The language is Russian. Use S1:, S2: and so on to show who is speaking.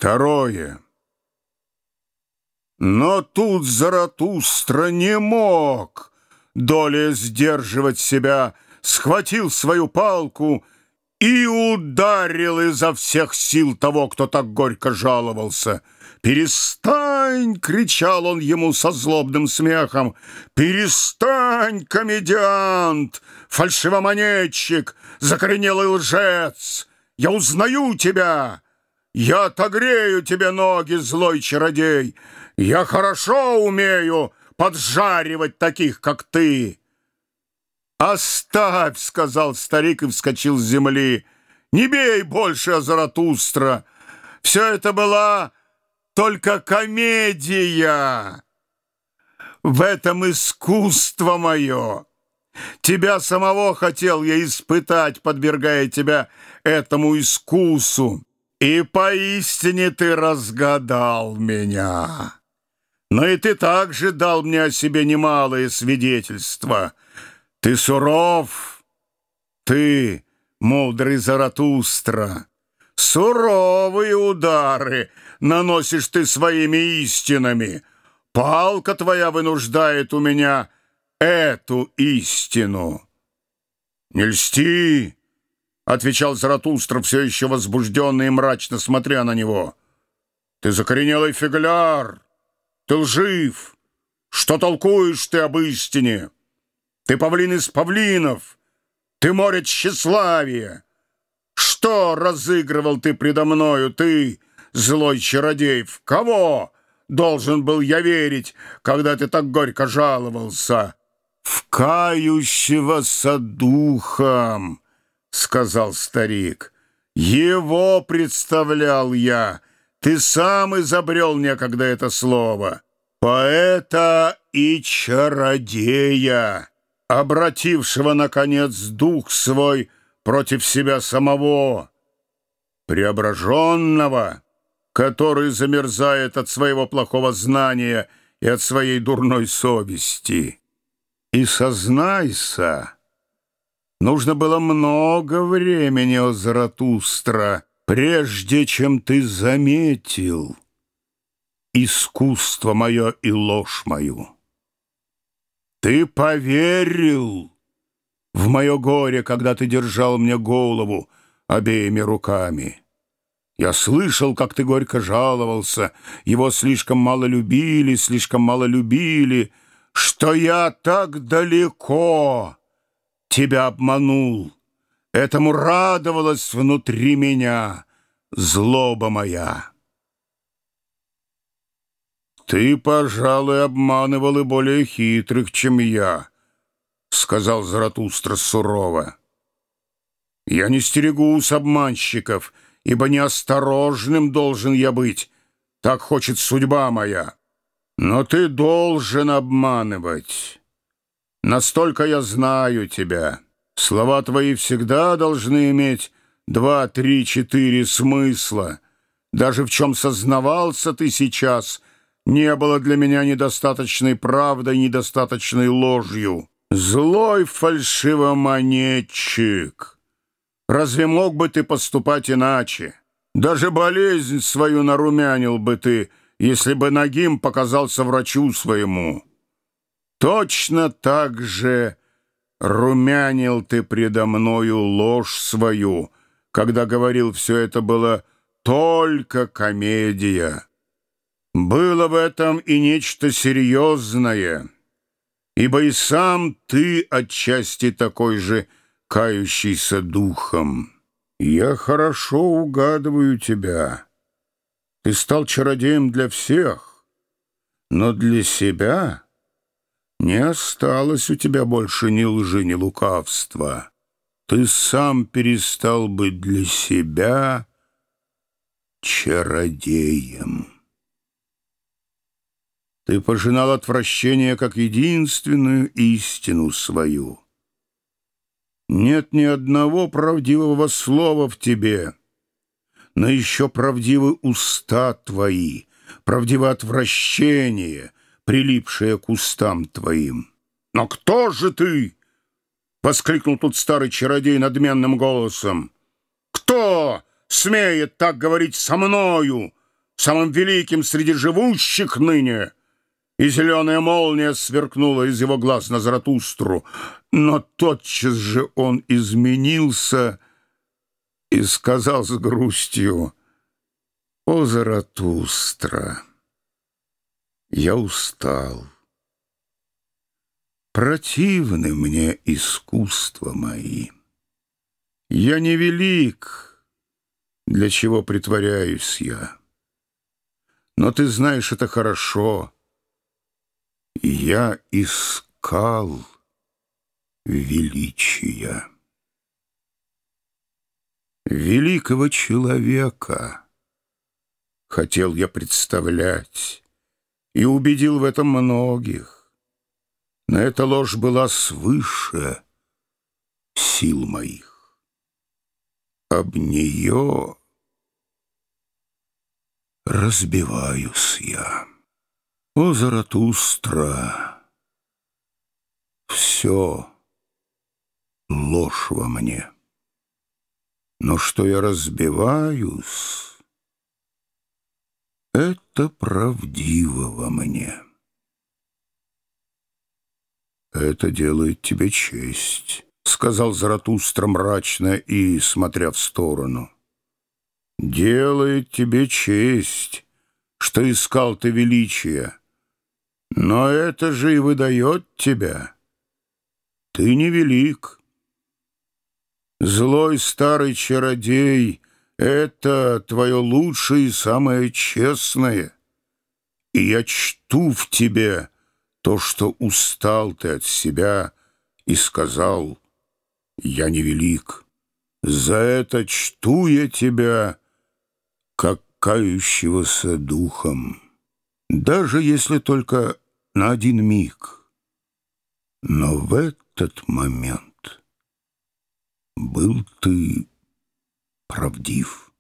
S1: Второе. Но тут Заратустра не мог долее сдерживать себя, схватил свою палку и ударил изо всех сил того, кто так горько жаловался. «Перестань!» — кричал он ему со злобным смехом. «Перестань, комедиант, фальшивомонетчик, закоренелый лжец! Я узнаю тебя! Я отогрею тебе ноги, злой чародей! Я хорошо умею поджаривать таких, как ты!» «Оставь!» — сказал старик и вскочил с земли. «Не бей больше, Заратустра! Все это была только комедия! В этом искусство мое! Тебя самого хотел я испытать, подвергая тебя этому искусу, и поистине ты разгадал меня. Но и ты также дал мне о себе немалое свидетельство. Ты суров, ты, мудрый Заратустра, суровые удары наносишь ты своими истинами. Палка твоя вынуждает у меня эту истину». «Не льсти!» — отвечал Заратустра, все еще возбужденный и мрачно смотря на него. «Ты закоренелый фигляр, ты лжив. Что толкуешь ты об истине? Ты павлин из павлинов, ты море тщеславия. Что разыгрывал ты предо мною, ты, злой чародей? В кого должен был я верить, когда ты так горько жаловался?» «В кающегося духом», — сказал старик. «Его представлял я. Ты сам изобрел некогда это слово. Поэта и чародея, обратившего, наконец, дух свой против себя самого, преображенного, который замерзает от своего плохого знания и от своей дурной совести. И сознайся, нужно было много времени, о Заратустра, прежде чем ты заметил искусство мое и ложь мою. Ты поверил в мое горе, когда ты держал мне голову обеими руками. Я слышал, как ты горько жаловался, его слишком мало любили, что я так далеко тебя обманул. Этому радовалась внутри меня злоба моя. «Ты, пожалуй, обманывал и более хитрых, чем я», — сказал Заратустра сурово. «Я не стерегусь обманщиков, ибо неосторожным должен я быть, так хочет судьба моя. Но ты должен обманывать. Настолько я знаю тебя. Слова твои всегда должны иметь 2, 3, 4 смысла. Даже в чем сознавался ты сейчас, не было для меня недостаточной правдой, недостаточной ложью. Злой фальшивомонетчик! Разве мог бы ты поступать иначе? Даже болезнь свою нарумянил бы ты, если бы нагим показался врачу своему. Точно так же румянил ты предо мною ложь свою, когда говорил, все это было только комедия. Было в этом и нечто серьезное, ибо и сам ты отчасти такой же кающийся духом. Я хорошо угадываю тебя. Ты стал чародеем для всех, но для себя не осталось у тебя больше ни лжи, ни лукавства. Ты сам перестал быть для себя чародеем. Ты пожинал отвращение как единственную истину свою. Нет ни одного правдивого слова в тебе, но еще правдивы уста твои, правдиво отвращение, прилипшее к устам твоим. «Но кто же ты?» — воскликнул тут старый чародей надменным голосом. «Кто смеет так говорить со мною, самым великим среди живущих ныне». И зеленая молния сверкнула из его глаз на Заратустру. Но тотчас же он изменился и сказал с грустью: «О, Заратустра, я устал. Противны мне искусства мои. Я не велик, для чего притворяюсь я. Но ты знаешь это хорошо. Я искал величия. Великого человека хотел я представлять и убедил в этом многих. Но эта ложь была свыше сил моих. Об нее разбиваюсь я. О, Заратустра, все ложь во мне. Но что я разбиваюсь, это правдиво во мне. «Это делает тебе честь», — сказал Заратустра мрачно и смотря в сторону. «Делает тебе честь, что искал ты величия. Но это же и выдает тебя. Ты невелик. Злой старый чародей — это твое лучшее и самое честное. И я чту в тебе то, что устал ты от себя и сказал: я невелик. За это чту я тебя, как кающегося духом, даже если только на один миг. Но в этот момент был ты правдив.